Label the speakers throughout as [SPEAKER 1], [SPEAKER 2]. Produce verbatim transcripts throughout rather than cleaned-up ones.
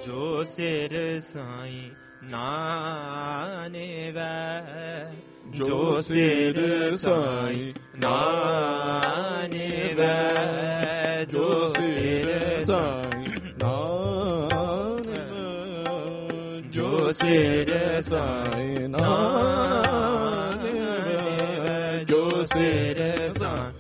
[SPEAKER 1] जो सिर साईं नाने वे जो सिर साईं नाने वे जो सिर साईं नाने जो सिर साईं नाने जो सिर साईं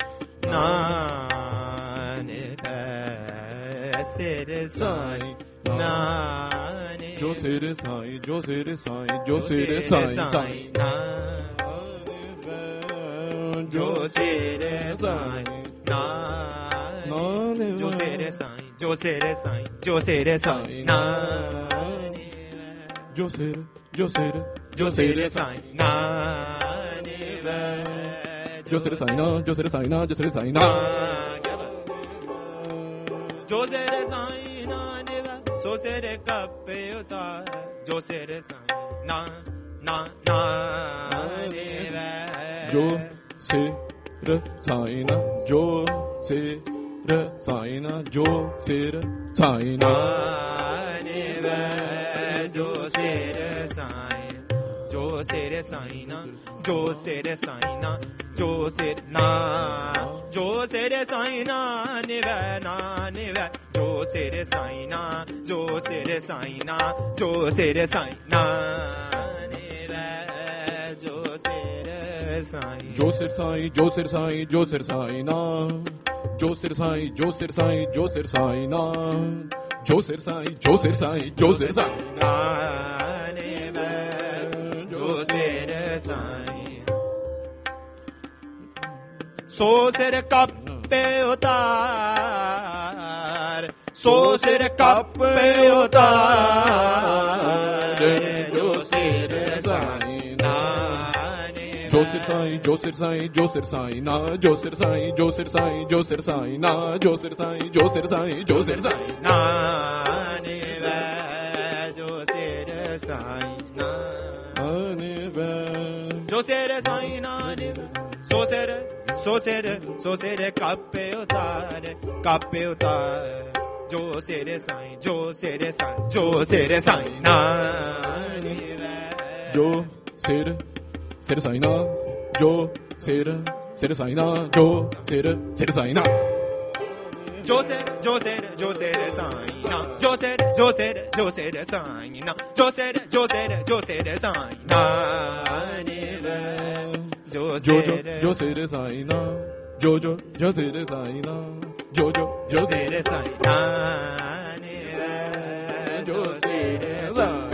[SPEAKER 1] नाने सिर साईं नाने
[SPEAKER 2] जो सिर साईं जो सिर साईं जो सिर साईं साईं
[SPEAKER 1] जो सिर साईं नाने जो सिर साईं जो सिर साईं जो सिर साईं नाने
[SPEAKER 2] जो सिर जो सिर
[SPEAKER 1] जो सिर साईं नाने
[SPEAKER 2] जो सिर साईं ना जो सिर साईं ना जो सिर साईं ना
[SPEAKER 1] जो सिर साईं नाने सो सिर कपे उतार जो सिर साईं ना ना नाने
[SPEAKER 2] जो सिर साईं ना जो सिर साईं ना जो सिर साईं
[SPEAKER 1] नाने जो सिर साईं जो सिर साईं ना जो सिर साईं ना जो सिर ना जो सिर साईं ना निवै ना निवै जो सिर साईं ना जो सिर साईं ना जो सिर साईं ना निवै जो सिर साईं
[SPEAKER 2] जो सिर साईं जो सिर साईं जो सिर साईं ना जो सिर साईं जो सिर साईं जो सिर साईं ना जो सिर साईं जो सिर साईं जो सिर साईं
[SPEAKER 1] ना निवै जो सिर साईं सो सिर कपे उतार सो सिर कपे उतार जो सिर साईं नाने
[SPEAKER 2] जो सिर साईं जो सिर साईं जो सिर साईं ना जो सिर साईं जो सिर साईं जो सिर साईं ना जो सिर साईं जो सिर साईं जो सिर साईं
[SPEAKER 1] नाने जो सिर साईं नाने जो सिर साईं नाने सो सिर सो सिर सो सिर कपे उतार कपे उतार जो सिर साईं जो सिर साईं जो सिर साईं नाने
[SPEAKER 2] जो सिर सिर साईं ना जो सिर सिर साईं ना जो सिर सिर साईं ना
[SPEAKER 1] जो सिर जो सिर जो सिर साईं ना जो सिर जो सिर जो सिर साईं ना जो सिर जो सिर जो सिर साईं नाने जो
[SPEAKER 2] जो जो जो सिर साईं ना जो जो जो सिर साईं ना जो जो जो
[SPEAKER 1] सिर साईं नाने जो सिर साईं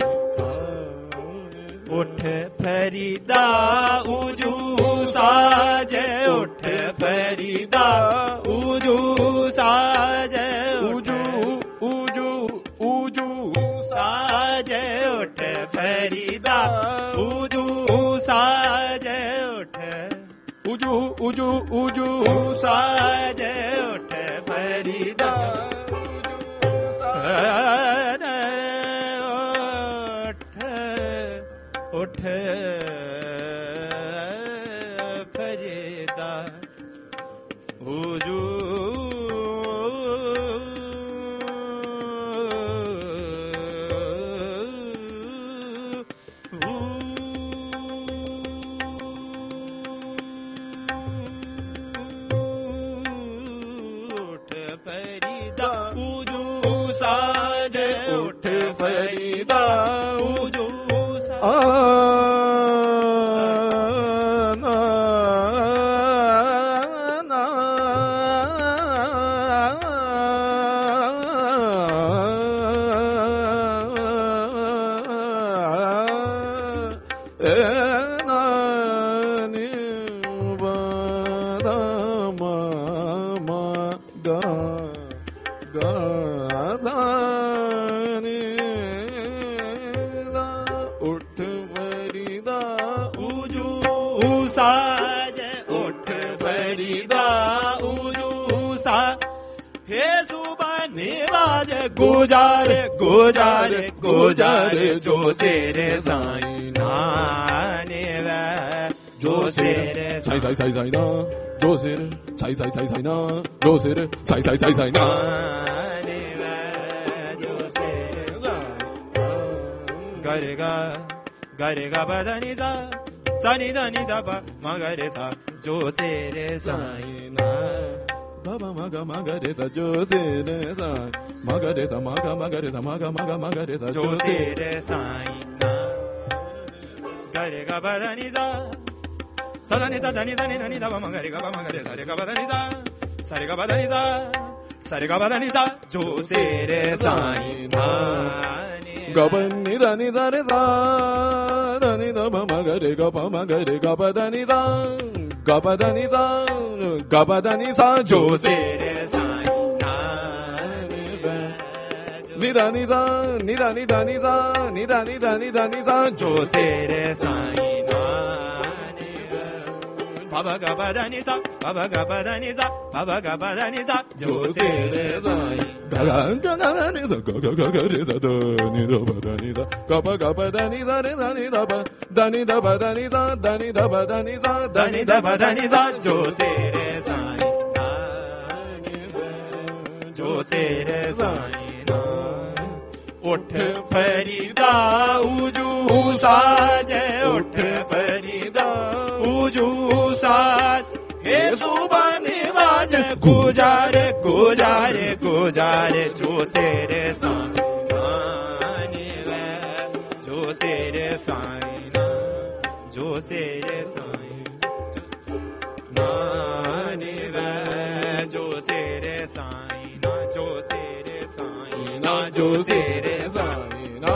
[SPEAKER 1] उठ फरीदा उजू साजे उठ फरीदा उजू साजे
[SPEAKER 2] उजू उजू उजू
[SPEAKER 1] साजे उठ फरीदा उजू साजे उठ
[SPEAKER 2] उजू उजू उजू
[SPEAKER 1] साजे उठ फरीदा उठ फरीदा हुजू उठ फरीदा हुजू साजे उठ फरीदा हुजू गुजार गुजार गुजार जो सिर साईं नाने वे जो सिर
[SPEAKER 2] साईं साईं साईं साईं ना जो सिर साईं साईं साईं साईं ना जो सिर साईं साईं साईं साईं ना
[SPEAKER 1] नाने वे जो सिर gare ga gare ga ba da ni sa sa ni da ni da ba ma ga re sa jo se re sai na
[SPEAKER 2] ba ba ma ga ma ga re sa jo se re sa ma ga re sa ma ga ma ga re sa ma ga ma ga ma ga re sa
[SPEAKER 1] jo se re sai na gare ga ba da ni sa sa da ni sa da ni sa ni da ni da ba ma ga re ga ba ma ga re sa re ga ba da ni sa sa re ga ba da ni sa sa re ga ba da ni sa jo se re sai na
[SPEAKER 2] ga ba ni da ni da re sa da ni da ba ma ga re ga ba ma ga re ga ba da ni da ga ba da ni da ga ba da ni sa jo se
[SPEAKER 1] re sai na
[SPEAKER 2] ni da ni da ni da ni da ni da ni da ni da ni da ni da
[SPEAKER 1] jo se re sai na ba ba ga ba da ni sa ba ba ga ba da ni sa ba ba ga ba da ni sa jo se re sai
[SPEAKER 2] ga ga ga ga ni sa ga ga ga ga re sa da ni da ba da ni sa ga ba ga ba da ni sa re sa ni da ba da ni da ba da ni sa da ni da ba da ni sa
[SPEAKER 1] da ni da ba da ni sa jo se re sai na jo se re sai na उठ फरीदा उजू साजे उठ फरीदा उजू साज हे सुबानी बाज गुजारे गुजारे गुजारे जो सेरे सानी वे जो सेरे साइना जो सेरे साई नानी वे जो सेरे साइना जो सेरे साइना जो सेरे साइना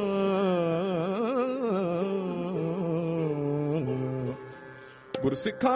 [SPEAKER 2] गुरसिखा